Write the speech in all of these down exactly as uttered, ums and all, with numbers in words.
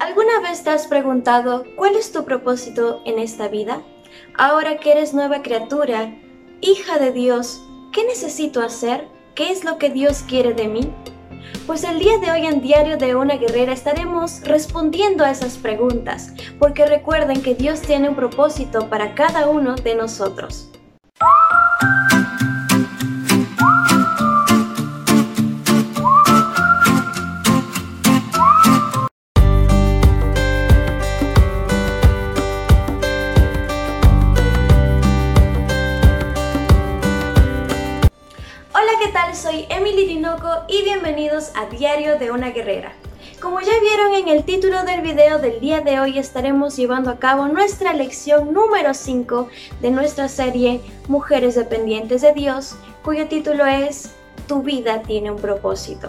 ¿Alguna vez te has preguntado cuál es tu propósito en esta vida? Ahora que eres nueva criatura, hija de Dios, ¿qué necesito hacer? ¿Qué es lo que Dios quiere de mí? Pues el día de hoy en Diario de una Guerrera estaremos respondiendo a esas preguntas, porque recuerden que Dios tiene un propósito para cada uno de nosotros. ¿Qué tal? Soy Emily Tinoco y bienvenidos a Diario de una Guerrera. Como ya vieron en el título del video del día de hoy, estaremos llevando a cabo nuestra lección número cinco de nuestra serie Mujeres Dependientes de Dios, cuyo título es Tu vida tiene un propósito.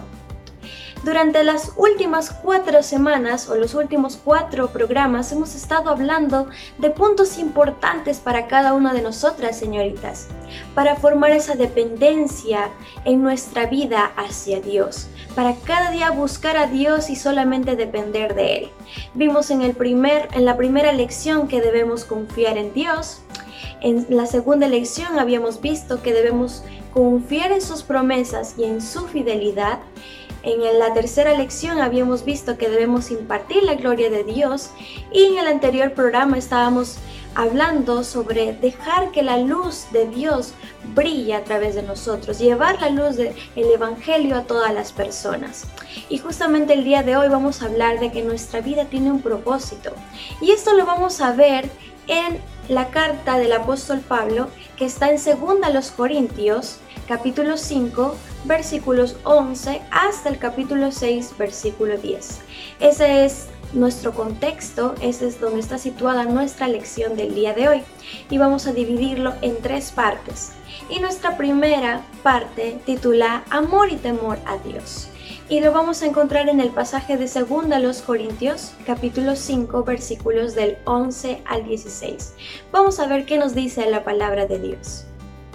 Durante las últimas cuatro semanas o los últimos cuatro programas hemos estado hablando de puntos importantes para cada una de nosotras, señoritas, para formar esa dependencia en nuestra vida hacia Dios, para cada día buscar a Dios y solamente depender de Él. Vimos en, el primer, en la primera lección que debemos confiar en Dios. En la segunda lección habíamos visto que debemos confiar en sus promesas y en su fidelidad. En la tercera lección habíamos visto que debemos impartir la gloria de Dios y en el anterior programa estábamos hablando sobre dejar que la luz de Dios brille a través de nosotros, llevar la luz del Evangelio a todas las personas. Y justamente el día de hoy vamos a hablar de que nuestra vida tiene un propósito. Y esto lo vamos a ver en la carta del apóstol Pablo que está en segunda los Corintios, capítulo cinco, versículos once hasta el capítulo seis, versículo diez. Ese es nuestro contexto, ese es donde está situada nuestra lección del día de hoy y vamos a dividirlo en tres partes. Y nuestra primera parte titula Amor y temor a Dios. Y lo vamos a encontrar en el pasaje de segunda los Corintios, capítulo cinco, versículos del once al dieciséis. Vamos a ver qué nos dice la palabra de Dios.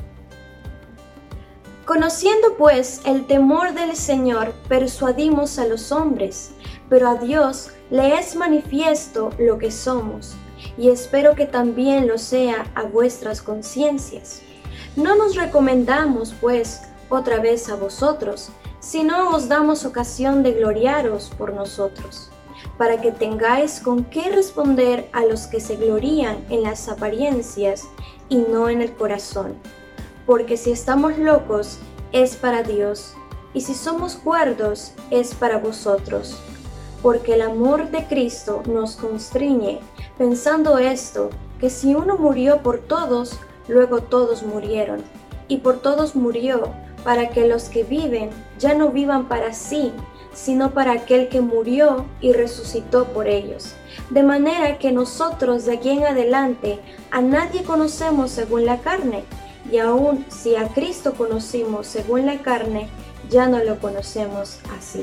Conociendo pues el temor del Señor, persuadimos a los hombres, pero a Dios le es manifiesto lo que somos, y espero que también lo sea a vuestras conciencias. No nos recomendamos, pues, otra vez a vosotros, sino os damos ocasión de gloriaros por nosotros, para que tengáis con qué responder a los que se glorían en las apariencias y no en el corazón. Porque si estamos locos, es para Dios, y si somos cuerdos, es para vosotros. Porque el amor de Cristo nos constriñe, pensando esto, que si uno murió por todos, luego todos murieron, y por todos murió, para que los que viven ya no vivan para sí, sino para aquel que murió y resucitó por ellos. De manera que nosotros de aquí en adelante a nadie conocemos según la carne, y aun si a Cristo conocimos según la carne, ya no lo conocemos así.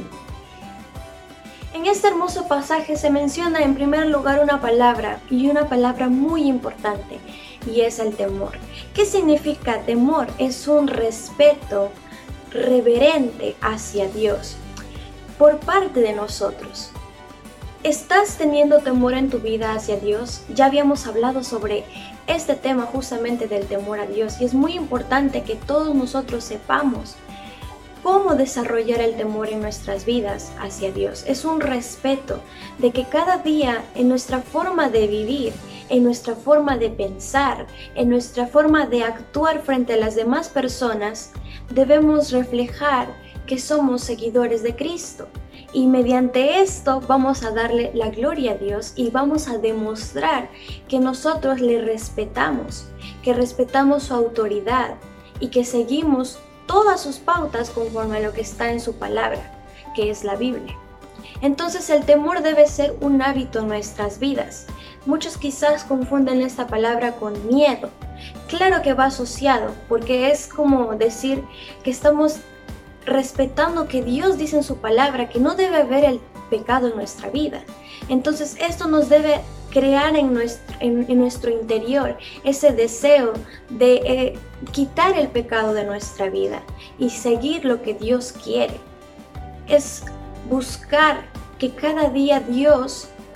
En este hermoso pasaje se menciona en primer lugar una palabra, y una palabra muy importante, y es el temor. ¿Qué significa temor? Es un respeto reverente hacia Dios por parte de nosotros. ¿Estás teniendo temor en tu vida hacia Dios? Ya habíamos hablado sobre este tema justamente del temor a Dios y es muy importante que todos nosotros sepamos cómo desarrollar el temor en nuestras vidas hacia Dios. Es un respeto de que cada día en nuestra forma de vivir, en nuestra forma de pensar, en nuestra forma de actuar frente a las demás personas, debemos reflejar que somos seguidores de Cristo. Y mediante esto vamos a darle la gloria a Dios y vamos a demostrar que nosotros le respetamos, que respetamos su autoridad y que seguimos todas sus pautas conforme a lo que está en su palabra, que es la Biblia. Entonces el temor debe ser un hábito en nuestras vidas. Muchos quizás confunden esta palabra con miedo. Claro que va asociado, porque es como decir que estamos respetando que Dios dice en su palabra que no debe haber el pecado en nuestra vida. Entonces esto nos debe crear en nuestro, en, en nuestro interior ese deseo de eh, quitar el pecado de nuestra vida y seguir lo que Dios quiere. Es buscar que cada día Dios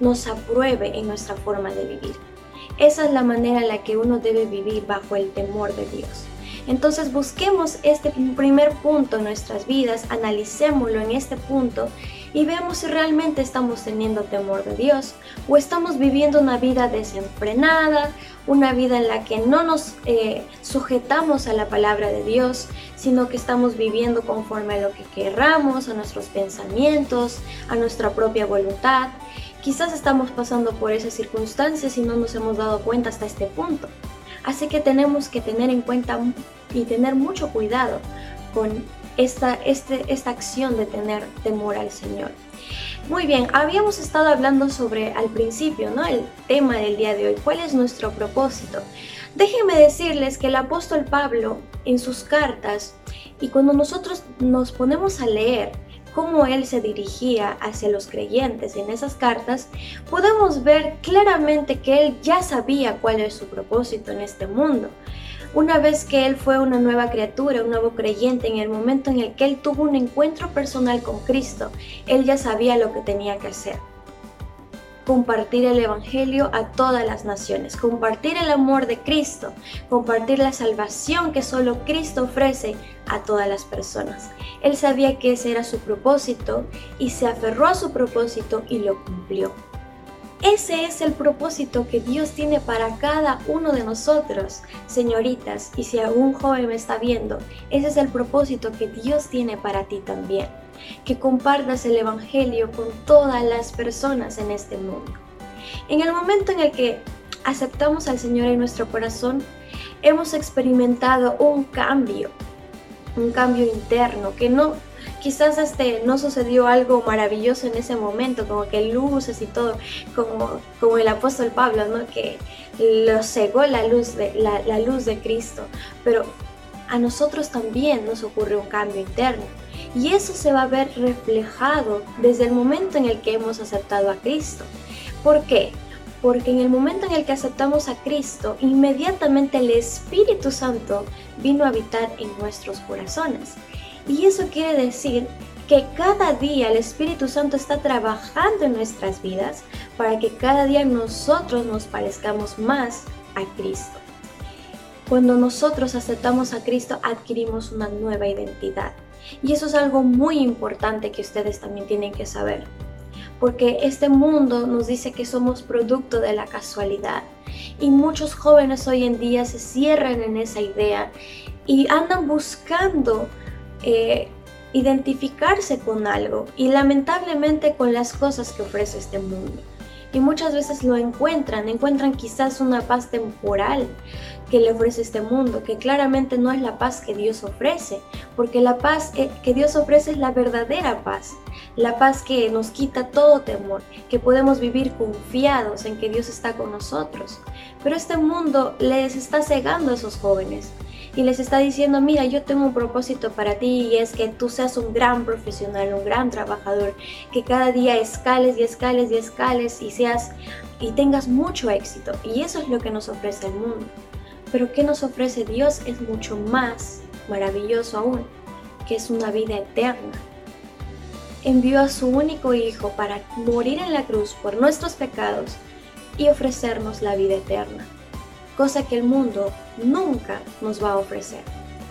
nos apruebe en nuestra forma de vivir. Esa es la manera en la que uno debe vivir bajo el temor de Dios. Entonces busquemos este primer punto en nuestras vidas, analicémoslo en este punto y veamos si realmente estamos teniendo temor de Dios o estamos viviendo una vida desenfrenada, una vida en la que no nos eh, sujetamos a la palabra de Dios, sino que estamos viviendo conforme a lo que querramos, a nuestros pensamientos, a nuestra propia voluntad. Quizás estamos pasando por esas circunstancias y no nos hemos dado cuenta hasta este punto. Así que tenemos que tener en cuenta y tener mucho cuidado con esta, este, esta acción de tener temor al Señor. Muy bien, habíamos estado hablando sobre al principio, ¿no? El tema del día de hoy, ¿cuál es nuestro propósito? Déjenme decirles que el apóstol Pablo en sus cartas y cuando nosotros nos ponemos a leer cómo él se dirigía hacia los creyentes en esas cartas, podemos ver claramente que él ya sabía cuál es su propósito en este mundo. Una vez que él fue una nueva criatura, un nuevo creyente, en el momento en el que él tuvo un encuentro personal con Cristo, él ya sabía lo que tenía que hacer. Compartir el evangelio a todas las naciones, compartir el amor de Cristo, compartir la salvación que solo Cristo ofrece a todas las personas. Él sabía que ese era su propósito y se aferró a su propósito y lo cumplió. Ese es el propósito que Dios tiene para cada uno de nosotros, señoritas, y si algún joven me está viendo, ese es el propósito que Dios tiene para ti también. Que compartas el evangelio con todas las personas en este mundo. En el momento en el que aceptamos al Señor en nuestro corazón, hemos experimentado un cambio, un cambio interno, que no, quizás este, no sucedió algo maravilloso en ese momento, como que luces y todo, como, como el apóstol Pablo, ¿no? Que lo cegó la luz, de, la, la luz de Cristo, pero a nosotros también nos ocurre un cambio interno. Y eso se va a ver reflejado desde el momento en el que hemos aceptado a Cristo. ¿Por qué? Porque en el momento en el que aceptamos a Cristo, inmediatamente el Espíritu Santo vino a habitar en nuestros corazones. Y eso quiere decir que cada día el Espíritu Santo está trabajando en nuestras vidas para que cada día nosotros nos parezcamos más a Cristo. Cuando nosotros aceptamos a Cristo, adquirimos una nueva identidad. Y eso es algo muy importante que ustedes también tienen que saber, porque este mundo nos dice que somos producto de la casualidad y muchos jóvenes hoy en día se cierran en esa idea y andan buscando eh, identificarse con algo y lamentablemente con las cosas que ofrece este mundo. Y muchas veces lo encuentran, encuentran quizás una paz temporal que le ofrece este mundo, que claramente no es la paz que Dios ofrece, porque la paz que Dios ofrece es la verdadera paz, la paz que nos quita todo temor, que podemos vivir confiados en que Dios está con nosotros. Pero este mundo les está cegando a esos jóvenes y les está diciendo, mira, yo tengo un propósito para ti y es que tú seas un gran profesional, un gran trabajador, que cada día escales y escales y escales y seas y tengas mucho éxito. Y eso es lo que nos ofrece el mundo. Pero ¿qué nos ofrece Dios? Es mucho más maravilloso aún, que es una vida eterna. Envió a su único Hijo para morir en la cruz por nuestros pecados y ofrecernos la vida eterna, cosa que el mundo nunca nos va a ofrecer.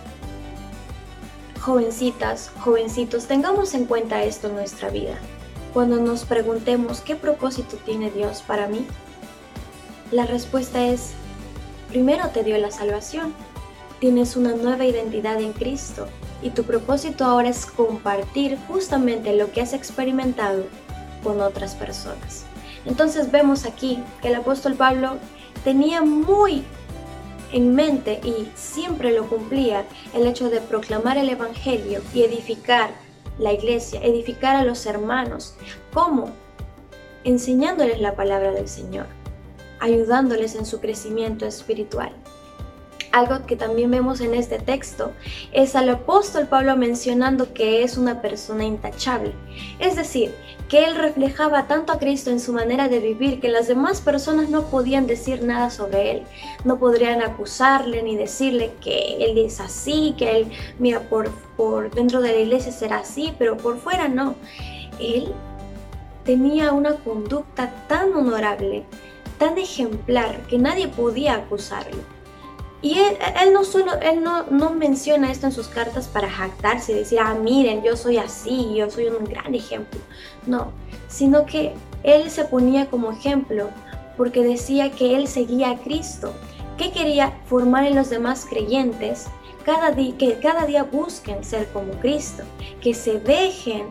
Jovencitas, jovencitos, tengamos en cuenta esto en nuestra vida. Cuando nos preguntemos ¿qué propósito tiene Dios para mí? La respuesta es, primero te dio la salvación, tienes una nueva identidad en Cristo y tu propósito ahora es compartir justamente lo que has experimentado con otras personas. Entonces vemos aquí que el apóstol Pablo tenía muy en mente y siempre lo cumplía el hecho de proclamar el evangelio y edificar la iglesia, edificar a los hermanos. ¿Cómo? Enseñándoles la palabra del Señor, ayudándoles en su crecimiento espiritual. Algo que también vemos en este texto es al apóstol Pablo mencionando que es una persona intachable, es decir, que él reflejaba tanto a Cristo en su manera de vivir que las demás personas no podían decir nada sobre él, no podrían acusarle ni decirle que él es así, que él, mira, por, por dentro de la iglesia será así, pero por fuera no. Él tenía una conducta tan honorable, tan ejemplar, que nadie podía acusarlo. Y él, él no solo, él no, no menciona esto en sus cartas para jactarse y decir, ah, miren, yo soy así, yo soy un gran ejemplo. No, sino que él se ponía como ejemplo porque decía que él seguía a Cristo, que quería formar en los demás creyentes cada día, que cada día busquen ser como Cristo, que se dejen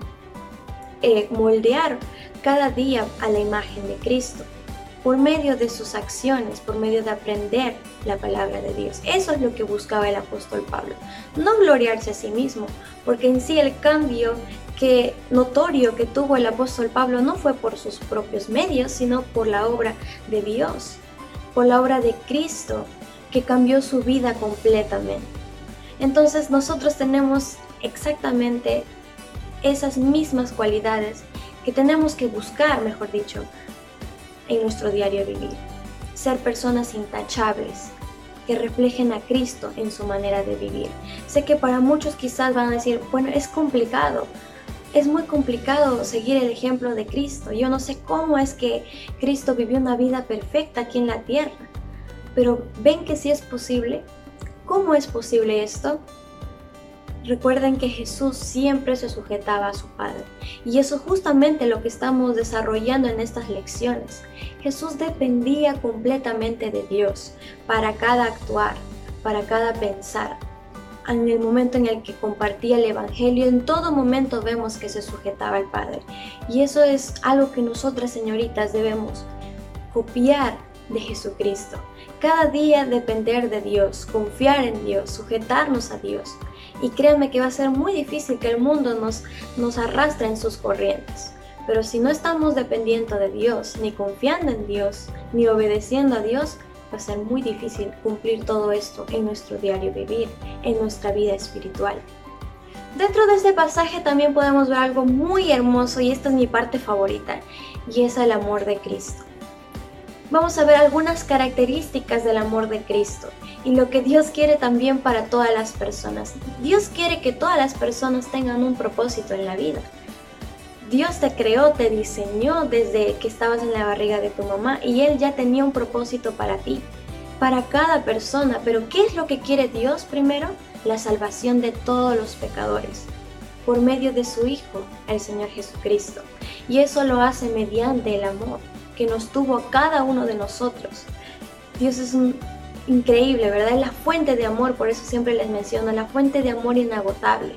eh, moldear cada día a la imagen de Cristo, por medio de sus acciones, por medio de aprender la palabra de Dios. Eso es lo que buscaba el apóstol Pablo. No gloriarse a sí mismo, porque en sí el cambio que, notorio que tuvo el apóstol Pablo no fue por sus propios medios, sino por la obra de Dios, por la obra de Cristo, que cambió su vida completamente. Entonces nosotros tenemos exactamente esas mismas cualidades que tenemos que buscar, mejor dicho, en nuestro diario vivir. Ser personas intachables, que reflejen a Cristo en su manera de vivir. Sé que para muchos quizás van a decir, bueno, es complicado, es muy complicado seguir el ejemplo de Cristo. Yo no sé cómo es que Cristo vivió una vida perfecta aquí en la tierra, pero ven que sí es posible. ¿Cómo es posible esto? Recuerden que Jesús siempre se sujetaba a su Padre, y eso es justamente lo que estamos desarrollando en estas lecciones. Jesús dependía completamente de Dios para cada actuar, para cada pensar. En el momento en el que compartía el Evangelio, en todo momento vemos que se sujetaba al Padre. Y eso es algo que nosotras, señoritas, debemos copiar de Jesucristo. Cada día depender de Dios, confiar en Dios, sujetarnos a Dios. Y créanme que va a ser muy difícil que el mundo nos, nos arrastre en sus corrientes. Pero si no estamos dependiendo de Dios, ni confiando en Dios, ni obedeciendo a Dios, va a ser muy difícil cumplir todo esto en nuestro diario vivir, en nuestra vida espiritual. Dentro de este pasaje también podemos ver algo muy hermoso, y esta es mi parte favorita, y es el amor de Cristo. Vamos a ver algunas características del amor de Cristo y lo que Dios quiere también para todas las personas. Dios quiere que todas las personas tengan un propósito en la vida. Dios te creó, te diseñó desde que estabas en la barriga de tu mamá, y Él ya tenía un propósito para ti, para cada persona. Pero ¿qué es lo que quiere Dios primero? La salvación de todos los pecadores, por medio de su Hijo, el Señor Jesucristo. Y eso lo hace mediante el amor que nos tuvo a cada uno de nosotros. Dios es un, increíble, ¿verdad? Es la fuente de amor, por eso siempre les menciono, la fuente de amor inagotable.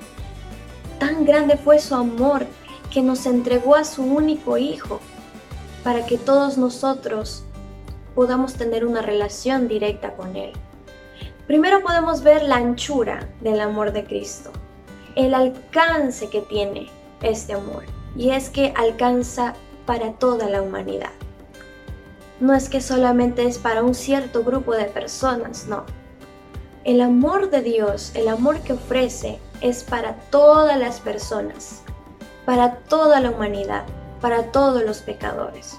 Tan grande fue su amor que nos entregó a su único Hijo, para que todos nosotros podamos tener una relación directa con Él. Primero podemos ver la anchura del amor de Cristo, el alcance que tiene este amor, y es que alcanza para toda la humanidad. No es que solamente es para un cierto grupo de personas, no. El amor de Dios, el amor que ofrece, es para todas las personas, para toda la humanidad, para todos los pecadores.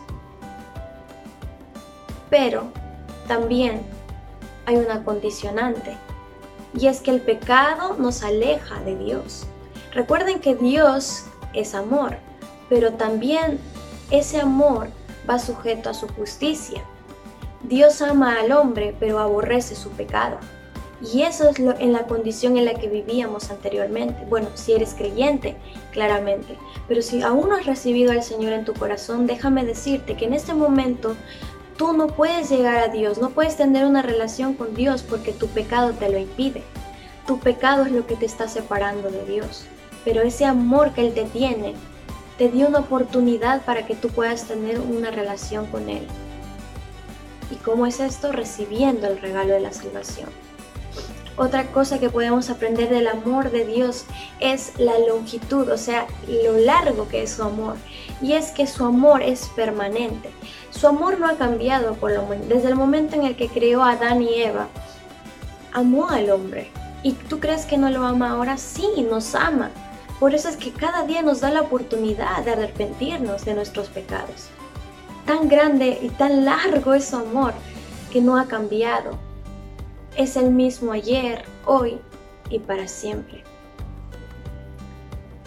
Pero también hay una condicionante, y es que el pecado nos aleja de Dios. Recuerden que Dios es amor, pero también ese amor va sujeto a su justicia. Dios ama al hombre, pero aborrece su pecado. Y eso es lo, en la condición en la que vivíamos anteriormente. Bueno, si eres creyente, claramente. Pero si aún no has recibido al Señor en tu corazón, déjame decirte que en este momento tú no puedes llegar a Dios, no puedes tener una relación con Dios porque tu pecado te lo impide. Tu pecado es lo que te está separando de Dios. Pero ese amor que Él te tiene, te dio una oportunidad para que tú puedas tener una relación con Él. ¿Y cómo es esto? Recibiendo el regalo de la salvación. Otra cosa que podemos aprender del amor de Dios es la longitud, o sea, lo largo que es su amor. Y es que su amor es permanente. Su amor no ha cambiado por lo, desde el momento en el que creó a Adán y Eva. Amó al hombre. ¿Y tú crees que no lo ama ahora? Sí, nos ama. Por eso es que cada día nos da la oportunidad de arrepentirnos de nuestros pecados. Tan grande y tan largo es su amor que no ha cambiado. Es el mismo ayer, hoy y para siempre.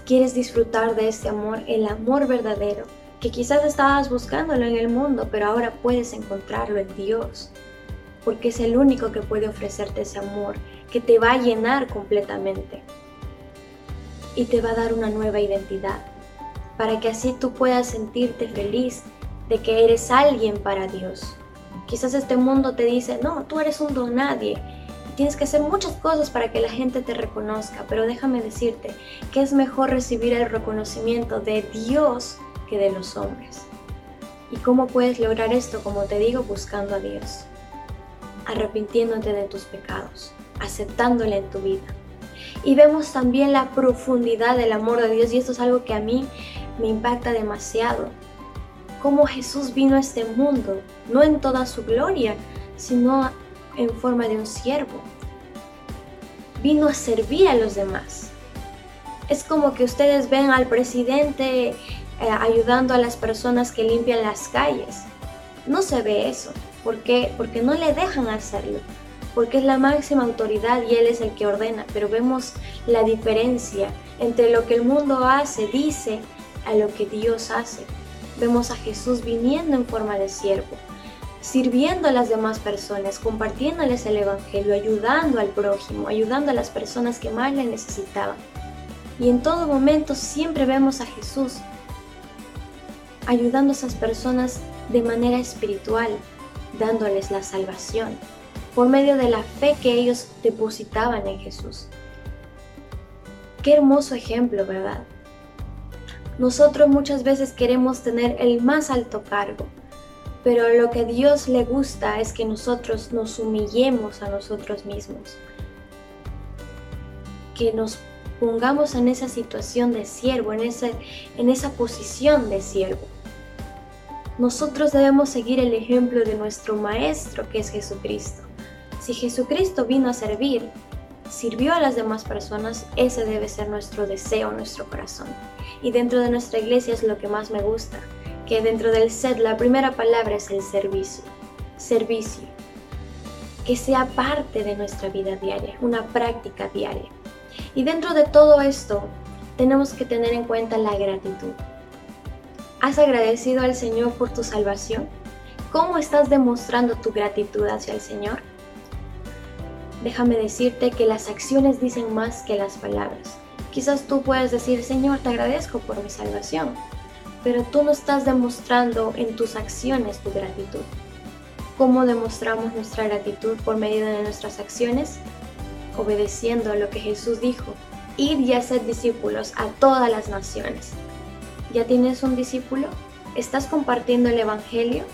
quieres disfrutar de este amor, el amor verdadero, que quizás estabas buscándolo en el mundo, pero ahora puedes encontrarlo en Dios, porque es el único que puede ofrecerte ese amor, que te va a llenar completamente y te va a dar una nueva identidad, para que así tú puedas sentirte feliz de que eres alguien para Dios. Quizás este mundo te dice, no, tú eres un don nadie, tienes que hacer muchas cosas para que la gente te reconozca, pero déjame decirte que es mejor recibir el reconocimiento de Dios que de los hombres. ¿Y cómo puedes lograr esto? Como te digo, buscando a Dios, arrepintiéndote de tus pecados, aceptándole en tu vida. Y vemos también la profundidad del amor de Dios, y esto es algo que a mí me impacta demasiado. Cómo Jesús vino a este mundo, no en toda su gloria, sino en forma de un siervo. Vino a servir a los demás. Es como que ustedes ven al presidente eh, ayudando a las personas que limpian las calles. No se ve eso. ¿Por qué? Porque no le dejan hacerlo. Porque es la máxima autoridad y Él es el que ordena. Pero vemos la diferencia entre lo que el mundo hace, dice, a lo que Dios hace. Vemos a Jesús viniendo en forma de siervo, sirviendo a las demás personas, compartiéndoles el evangelio, ayudando al prójimo, ayudando a las personas que más le necesitaban. Y en todo momento siempre vemos a Jesús ayudando a esas personas de manera espiritual, dándoles la salvación por medio de la fe que ellos depositaban en Jesús. Qué hermoso ejemplo, ¿verdad? Nosotros muchas veces queremos tener el más alto cargo, pero lo que a Dios le gusta es que nosotros nos humillemos a nosotros mismos, que nos pongamos en esa situación de siervo, en, ese, en esa posición de siervo. Nosotros debemos seguir el ejemplo de nuestro Maestro, que es Jesucristo. Si Jesucristo vino a servir, sirvió a las demás personas, ese debe ser nuestro deseo, nuestro corazón. Y dentro de nuestra iglesia es lo que más me gusta, que dentro del S E D la primera palabra es el servicio. Servicio. Que sea parte de nuestra vida diaria, una práctica diaria. Y dentro de todo esto, tenemos que tener en cuenta la gratitud. ¿Has agradecido al Señor por tu salvación? ¿Cómo estás demostrando tu gratitud hacia el Señor? Déjame decirte que las acciones dicen más que las palabras. Quizás tú puedas decir, Señor, te agradezco por mi salvación, pero tú no estás demostrando en tus acciones tu gratitud. ¿Cómo demostramos nuestra gratitud por medio de nuestras acciones? Obedeciendo a lo que Jesús dijo, id y haced discípulos a todas las naciones. ¿Ya tienes un discípulo? ¿Estás compartiendo el evangelio?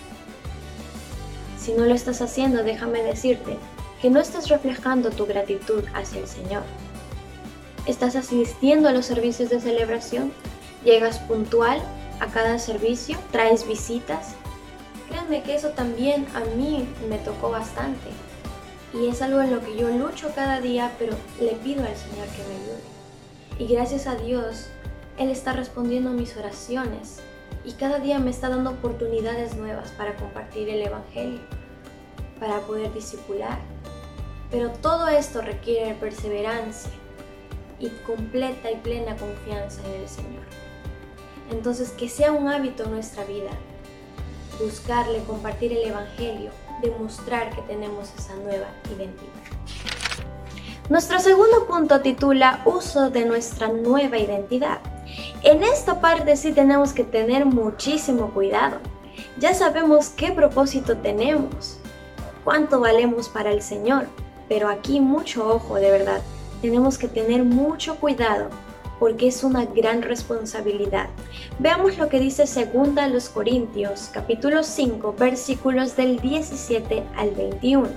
Si no lo estás haciendo, déjame decirte que no estás reflejando tu gratitud hacia el Señor. ¿Estás asistiendo a los servicios de celebración? ¿Llegas puntual a cada servicio? ¿Traes visitas? Créanme que eso también a mí me tocó bastante. Y es algo en lo que yo lucho cada día, pero le pido al Señor que me ayude. Y gracias a Dios, Él está respondiendo a mis oraciones. Y cada día me está dando oportunidades nuevas para compartir el evangelio, para poder discipular. Pero todo esto requiere perseverancia y completa y plena confianza en el Señor. Entonces, que sea un hábito en nuestra vida, buscarle, compartir el evangelio, demostrar que tenemos esa nueva identidad. Nuestro segundo punto titula Uso de nuestra nueva identidad. En esta parte sí tenemos que tener muchísimo cuidado. Ya sabemos qué propósito tenemos, cuánto valemos para el Señor, pero aquí mucho ojo, de verdad. Tenemos que tener mucho cuidado porque es una gran responsabilidad. Veamos lo que dice segunda a los Corintios, capítulo cinco, versículos del diecisiete al veintiuno.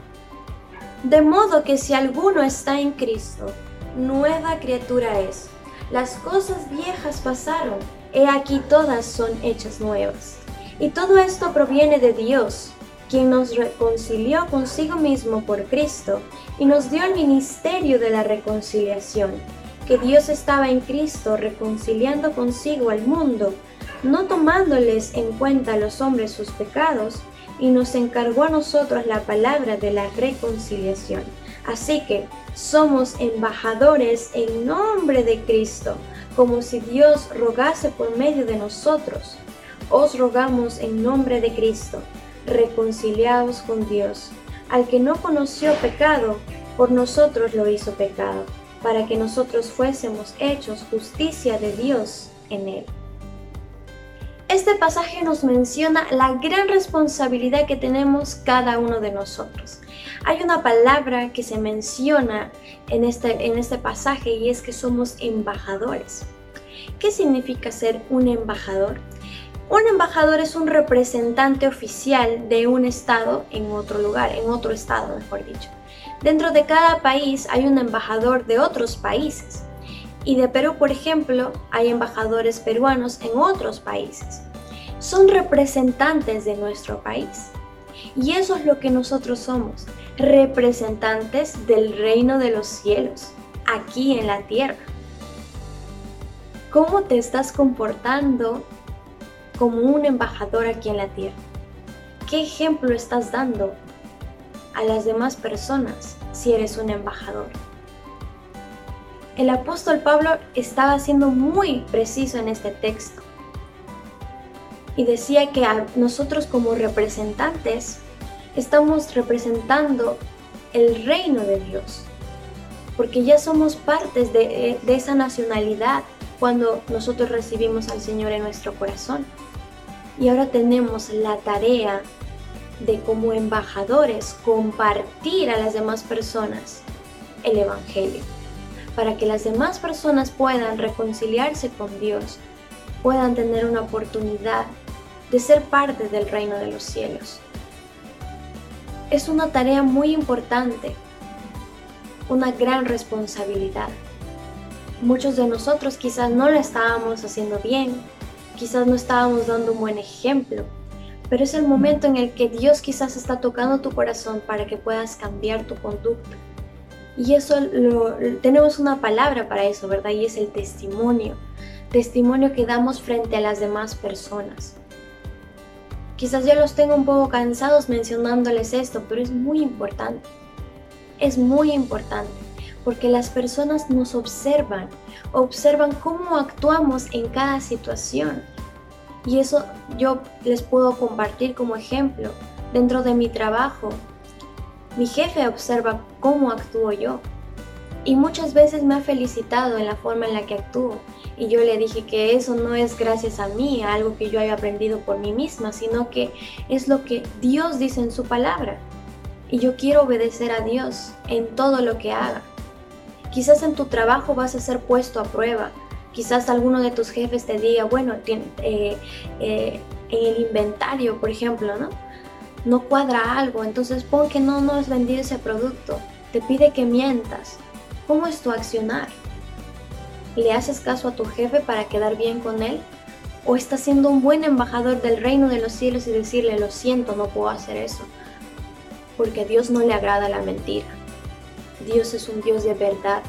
De modo que si alguno está en Cristo, nueva criatura es. Las cosas viejas pasaron, he aquí todas son hechas nuevas. Y todo esto proviene de Dios, quien nos reconcilió consigo mismo por Cristo y nos dio el ministerio de la reconciliación, que Dios estaba en Cristo reconciliando consigo al mundo, no tomándoles en cuenta a los hombres sus pecados, y nos encargó a nosotros la palabra de la reconciliación. Así que somos embajadores en nombre de Cristo, como si Dios rogase por medio de nosotros. Os rogamos en nombre de Cristo, reconciliaos con Dios. Al que no conoció pecado, por nosotros lo hizo pecado, para que nosotros fuésemos hechos justicia de Dios en él. Este pasaje nos menciona la gran responsabilidad que tenemos cada uno de nosotros. Hay una palabra que se menciona en este, en este pasaje y es que somos embajadores. ¿Qué significa ser un embajador? Un embajador es un representante oficial de un estado en otro lugar, en otro estado, mejor dicho. Dentro de cada país hay un embajador de otros países. Y de Perú, por ejemplo, hay embajadores peruanos en otros países. Son representantes de nuestro país. Y eso es lo que nosotros somos, representantes del reino de los cielos, aquí en la tierra. ¿Cómo te estás comportando como un embajador aquí en la tierra? ¿Qué ejemplo estás dando a las demás personas si eres un embajador? El apóstol Pablo estaba siendo muy preciso en este texto y decía que a nosotros como representantes estamos representando el reino de Dios, porque ya somos partes de, de esa nacionalidad cuando nosotros recibimos al Señor en nuestro corazón. Y ahora tenemos la tarea de como embajadores compartir a las demás personas el Evangelio, para que las demás personas puedan reconciliarse con Dios, puedan tener una oportunidad de ser parte del reino de los cielos. Es una tarea muy importante, una gran responsabilidad. Muchos de nosotros quizás no lo estábamos haciendo bien, quizás no estábamos dando un buen ejemplo, pero es el momento en el que Dios quizás está tocando tu corazón para que puedas cambiar tu conducta. Y eso lo, tenemos una palabra para eso, ¿verdad? Y es el testimonio. Testimonio que damos frente a las demás personas. Quizás ya los tengo un poco cansados mencionándoles esto, pero es muy importante. Es muy importante porque las personas nos observan, observan cómo actuamos en cada situación. Y eso yo les puedo compartir como ejemplo. Dentro de mi trabajo, mi jefe observa cómo actúo yo. Y muchas veces me ha felicitado en la forma en la que actúo. Y yo le dije que eso no es gracias a mí, a algo que yo haya aprendido por mí misma, sino que es lo que Dios dice en su palabra. Y yo quiero obedecer a Dios en todo lo que haga. Quizás en tu trabajo vas a ser puesto a prueba. Quizás alguno de tus jefes te diga, bueno, eh, eh, en el inventario, por ejemplo, ¿no? No cuadra algo, entonces pon que no, no has vendido ese producto. Te pide que mientas. ¿Cómo es tu accionar? ¿Le haces caso a tu jefe para quedar bien con él? ¿O estás siendo un buen embajador del reino de los cielos y decirle, lo siento, no puedo hacer eso? Porque a Dios no le agrada la mentira. Dios es un Dios de verdad.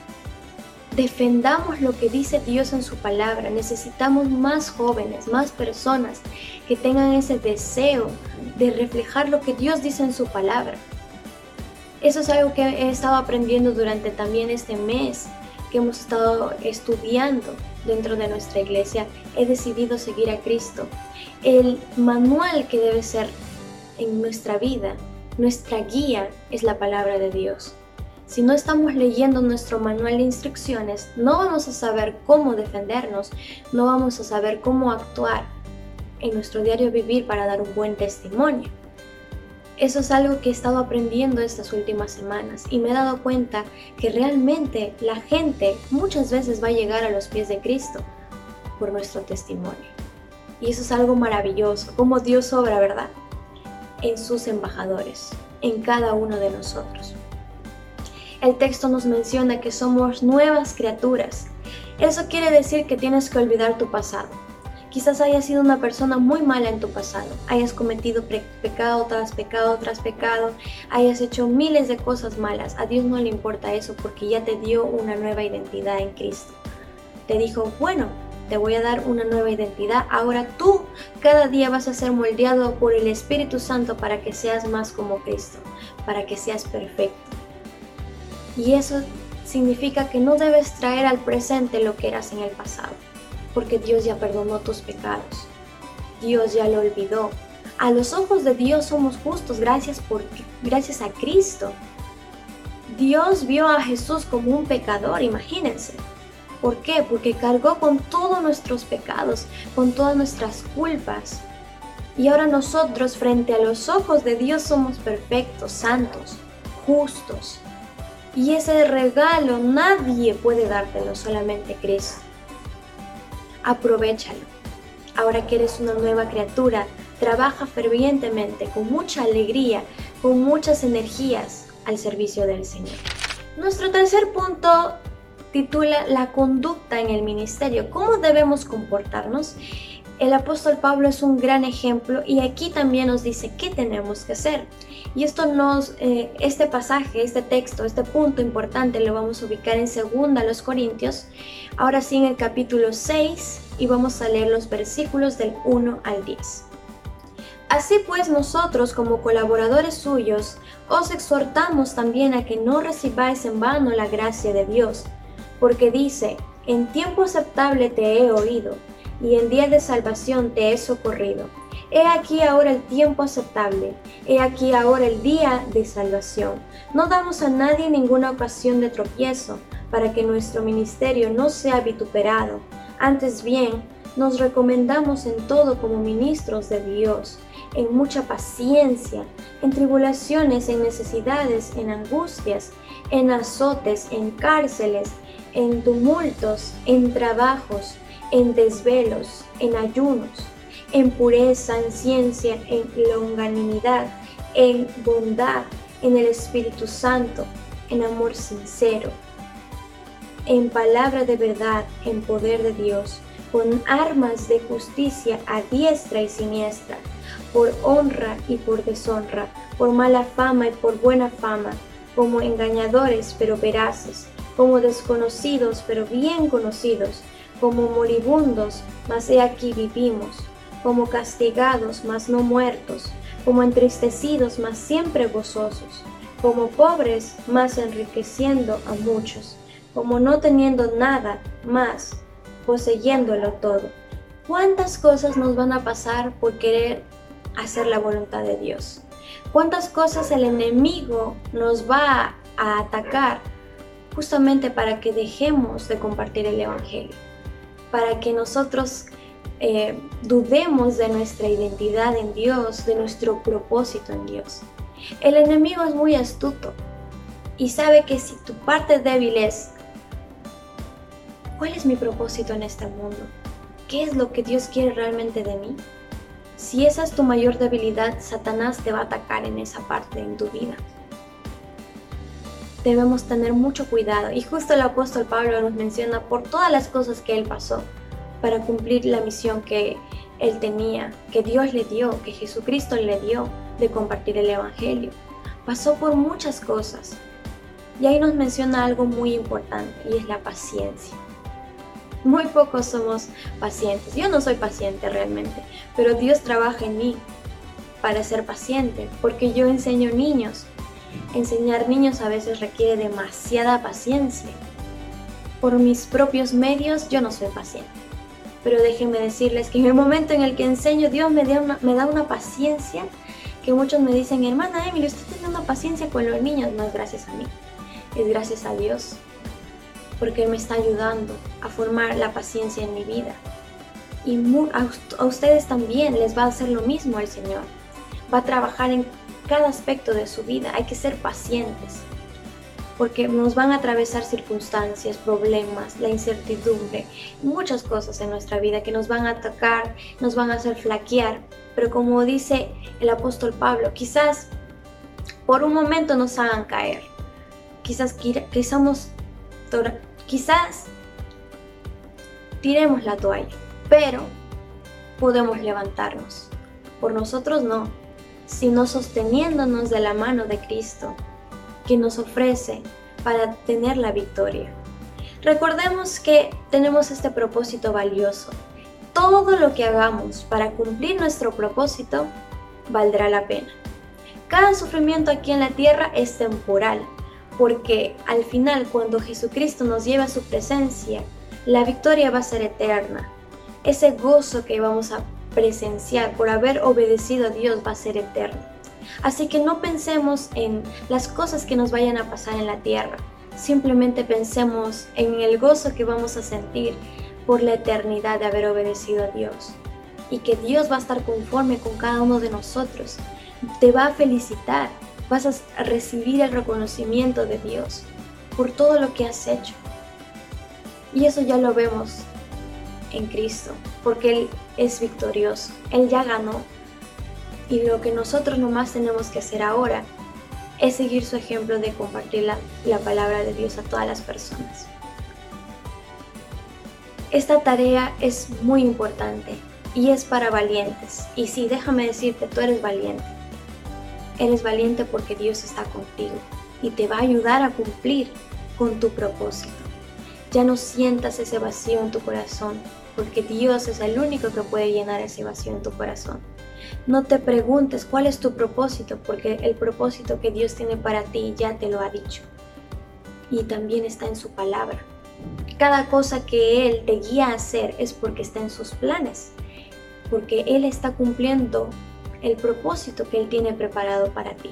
Defendamos lo que dice Dios en su palabra. Necesitamos más jóvenes, más personas que tengan ese deseo de reflejar lo que Dios dice en su palabra. Eso es algo que he estado aprendiendo durante también este mes que hemos estado estudiando dentro de nuestra iglesia. He decidido seguir a Cristo. El manual que debe ser en nuestra vida, nuestra guía, es la palabra de Dios. Si no estamos leyendo nuestro manual de instrucciones, no vamos a saber cómo defendernos, no vamos a saber cómo actuar en nuestro diario vivir para dar un buen testimonio. Eso es algo que he estado aprendiendo estas últimas semanas y me he dado cuenta que realmente la gente muchas veces va a llegar a los pies de Cristo por nuestro testimonio. Y eso es algo maravilloso, como Dios obra, ¿verdad? En sus embajadores, en cada uno de nosotros. El texto nos menciona que somos nuevas criaturas. Eso quiere decir que tienes que olvidar tu pasado. Quizás hayas sido una persona muy mala en tu pasado, hayas cometido pe- pecado tras pecado tras pecado, hayas hecho miles de cosas malas. A Dios no le importa eso porque ya te dio una nueva identidad en Cristo. Te dijo, bueno, te voy a dar una nueva identidad. Ahora tú cada día vas a ser moldeado por el Espíritu Santo para que seas más como Cristo, para que seas perfecto. Y eso significa que no debes traer al presente lo que eras en el pasado, porque Dios ya perdonó tus pecados. Dios ya lo olvidó. A los ojos de Dios somos justos gracias, por, gracias a Cristo. Dios vio a Jesús como un pecador, imagínense. ¿Por qué? Porque cargó con todos nuestros pecados, con todas nuestras culpas. Y ahora nosotros, frente a los ojos de Dios, somos perfectos, santos, justos. Y ese regalo nadie puede dártelo, solamente Cristo. Aprovéchalo. Ahora que eres una nueva criatura, trabaja fervientemente, con mucha alegría, con muchas energías al servicio del Señor. Nuestro tercer punto titula La conducta en el ministerio. ¿Cómo debemos comportarnos? El apóstol Pablo es un gran ejemplo y aquí también nos dice qué tenemos que hacer. Y esto nos, eh, este pasaje, este texto, este punto importante lo vamos a ubicar en segunda los Corintios, ahora sí en el capítulo seis, y vamos a leer los versículos del uno al diez. Así pues nosotros como colaboradores suyos os exhortamos también a que no recibáis en vano la gracia de Dios, porque dice, en tiempo aceptable te he oído, y en día de salvación te he socorrido. He aquí ahora el tiempo aceptable, he aquí ahora el día de salvación. No damos a nadie ninguna ocasión de tropiezo, para que nuestro ministerio no sea vituperado. Antes bien, nos recomendamos en todo como ministros de Dios, en mucha paciencia, en tribulaciones, en necesidades, en angustias, en azotes, en cárceles, en tumultos, en trabajos, en desvelos, en ayunos, en pureza, en ciencia, en longanimidad, en bondad, en el Espíritu Santo, en amor sincero, en palabra de verdad, en poder de Dios, con armas de justicia a diestra y siniestra, por honra y por deshonra, por mala fama y por buena fama, como engañadores pero veraces, como desconocidos pero bien conocidos, como moribundos, mas he aquí vivimos, como castigados, mas no muertos, como entristecidos, mas siempre gozosos, como pobres, mas enriqueciendo a muchos, como no teniendo nada, mas poseyéndolo todo. ¿Cuántas cosas nos van a pasar por querer hacer la voluntad de Dios? ¿Cuántas cosas el enemigo nos va a atacar justamente para que dejemos de compartir el Evangelio? Para que nosotros eh, dudemos de nuestra identidad en Dios, de nuestro propósito en Dios. El enemigo es muy astuto y sabe que si tu parte débil es, ¿cuál es mi propósito en este mundo? ¿Qué es lo que Dios quiere realmente de mí? Si esa es tu mayor debilidad, Satanás te va a atacar en esa parte en tu vida. Debemos tener mucho cuidado, y justo el apóstol Pablo nos menciona por todas las cosas que él pasó para cumplir la misión que él tenía, que Dios le dio, que Jesucristo le dio de compartir el Evangelio. Pasó por muchas cosas, y ahí nos menciona algo muy importante, y es la paciencia. Muy pocos somos pacientes. Yo no soy paciente realmente, pero Dios trabaja en mí para ser paciente, porque yo enseño niños. Enseñar niños a veces requiere demasiada paciencia. Por mis propios medios yo no soy paciente, pero déjenme decirles que en el momento en el que enseño, Dios me da una, me da una paciencia que muchos me dicen, hermana Emily, usted tiene una paciencia con los niños. No es gracias a mí, es gracias a Dios, porque Él me está ayudando a formar la paciencia en mi vida. Y a, a ustedes también les va a hacer lo mismo el Señor. Va a trabajar en cada aspecto de su vida. Hay que ser pacientes, porque nos van a atravesar circunstancias, problemas, la incertidumbre, muchas cosas en nuestra vida que nos van a atacar, nos van a hacer flaquear. Pero como dice el apóstol Pablo, quizás por un momento nos hagan caer, quizás, quizás, quizás tiremos la toalla, pero podemos levantarnos. Por nosotros no, sino sosteniéndonos de la mano de Cristo, que nos ofrece para tener la victoria. Recordemos que tenemos este propósito valioso. Todo lo que hagamos para cumplir nuestro propósito valdrá la pena. Cada sufrimiento aquí en la tierra es temporal, porque al final, cuando Jesucristo nos lleva a su presencia, la victoria va a ser eterna. Ese gozo que vamos a presenciar por haber obedecido a Dios va a ser eterno. Así que no pensemos en las cosas que nos vayan a pasar en la tierra. Simplemente pensemos en el gozo que vamos a sentir por la eternidad de haber obedecido a Dios. Y que Dios va a estar conforme con cada uno de nosotros. Te va a felicitar. Vas a recibir el reconocimiento de Dios por todo lo que has hecho. Y eso ya lo vemos en Cristo, porque Él es victorioso. Él ya ganó. Y lo que nosotros nomás tenemos que hacer ahora es seguir su ejemplo de compartir la, la palabra de Dios a todas las personas. Esta tarea es muy importante y es para valientes. Y sí, déjame decirte, tú eres valiente. Eres valiente porque Dios está contigo y te va a ayudar a cumplir con tu propósito. Ya no sientas ese vacío en tu corazón, porque Dios es el único que puede llenar ese vacío en tu corazón. No te preguntes cuál es tu propósito, porque el propósito que Dios tiene para ti ya te lo ha dicho. Y también está en su palabra. Cada cosa que Él te guía a hacer es porque está en sus planes, porque Él está cumpliendo el propósito que Él tiene preparado para ti.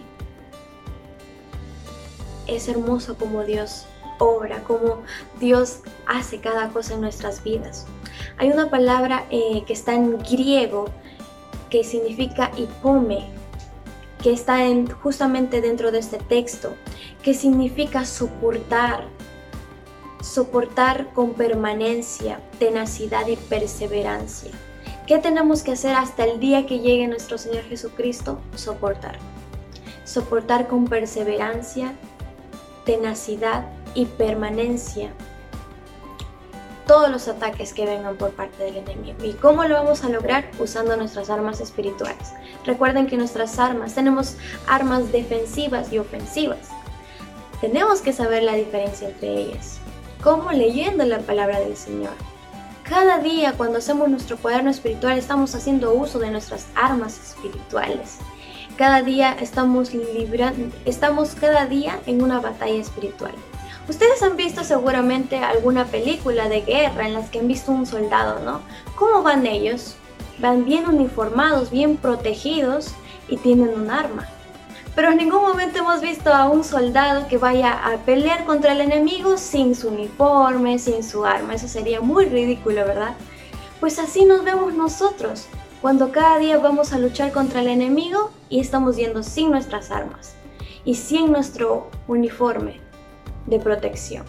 Es hermoso como Dios obra, como Dios hace cada cosa en nuestras vidas. Hay una palabra eh, que está en griego que significa hipome, que está en, justamente dentro de este texto, que significa soportar, soportar con permanencia, tenacidad y perseverancia. ¿Qué tenemos que hacer hasta el día que llegue nuestro Señor Jesucristo? Soportar. Soportar con perseverancia, tenacidad y permanencia todos los ataques que vengan por parte del enemigo. ¿Y cómo lo vamos a lograr? Usando nuestras armas espirituales. Recuerden que nuestras armas, tenemos armas defensivas y ofensivas. Tenemos que saber la diferencia entre ellas. ¿Cómo? Leyendo la palabra del Señor. Cada día cuando hacemos nuestro cuaderno espiritual estamos haciendo uso de nuestras armas espirituales. Cada día estamos librando, estamos cada día en una batalla espiritual. Ustedes han visto seguramente alguna película de guerra en las que han visto un soldado, ¿no? ¿Cómo van ellos? Van bien uniformados, bien protegidos y tienen un arma. Pero en ningún momento hemos visto a un soldado que vaya a pelear contra el enemigo sin su uniforme, sin su arma. Eso sería muy ridículo, ¿verdad? Pues así nos vemos nosotros, cuando cada día vamos a luchar contra el enemigo y estamos yendo sin nuestras armas y sin nuestro uniforme de protección.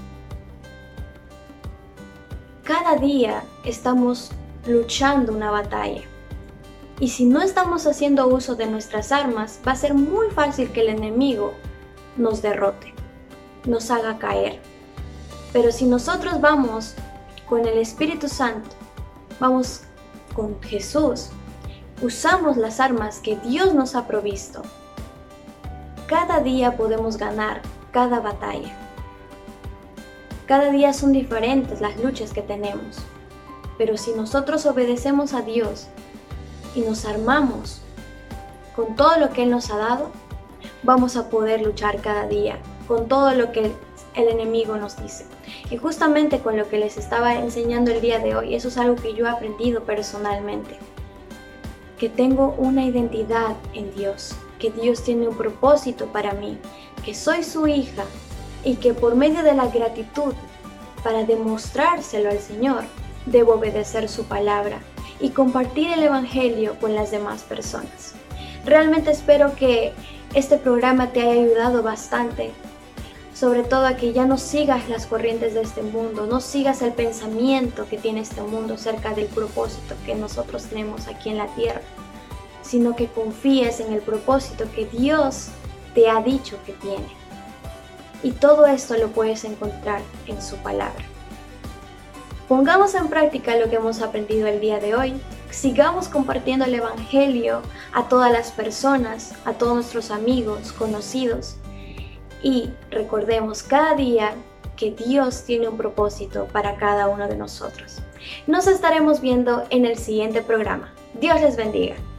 Cada día estamos luchando una batalla. Y si no estamos haciendo uso de nuestras armas, va a ser muy fácil que el enemigo nos derrote, nos haga caer. Pero si nosotros vamos con el Espíritu Santo, vamos con Jesús, usamos las armas que Dios nos ha provisto, cada día podemos ganar cada batalla. Cada día son diferentes las luchas que tenemos. Pero si nosotros obedecemos a Dios y nos armamos con todo lo que Él nos ha dado, vamos a poder luchar cada día con todo lo que el enemigo nos dice. Y justamente con lo que les estaba enseñando el día de hoy, eso es algo que yo he aprendido personalmente. Que tengo una identidad en Dios, que Dios tiene un propósito para mí, que soy su hija y que por medio de la gratitud, para demostrárselo al Señor, debo obedecer su palabra y compartir el Evangelio con las demás personas. Realmente espero que este programa te haya ayudado bastante, sobre todo a que ya no sigas las corrientes de este mundo, no sigas el pensamiento que tiene este mundo acerca del propósito que nosotros tenemos aquí en la tierra, sino que confíes en el propósito que Dios te ha dicho que tiene. Y todo esto lo puedes encontrar en su palabra. Pongamos en práctica lo que hemos aprendido el día de hoy. Sigamos compartiendo el Evangelio a todas las personas, a todos nuestros amigos, conocidos. Y recordemos cada día que Dios tiene un propósito para cada uno de nosotros. Nos estaremos viendo en el siguiente programa. Dios les bendiga.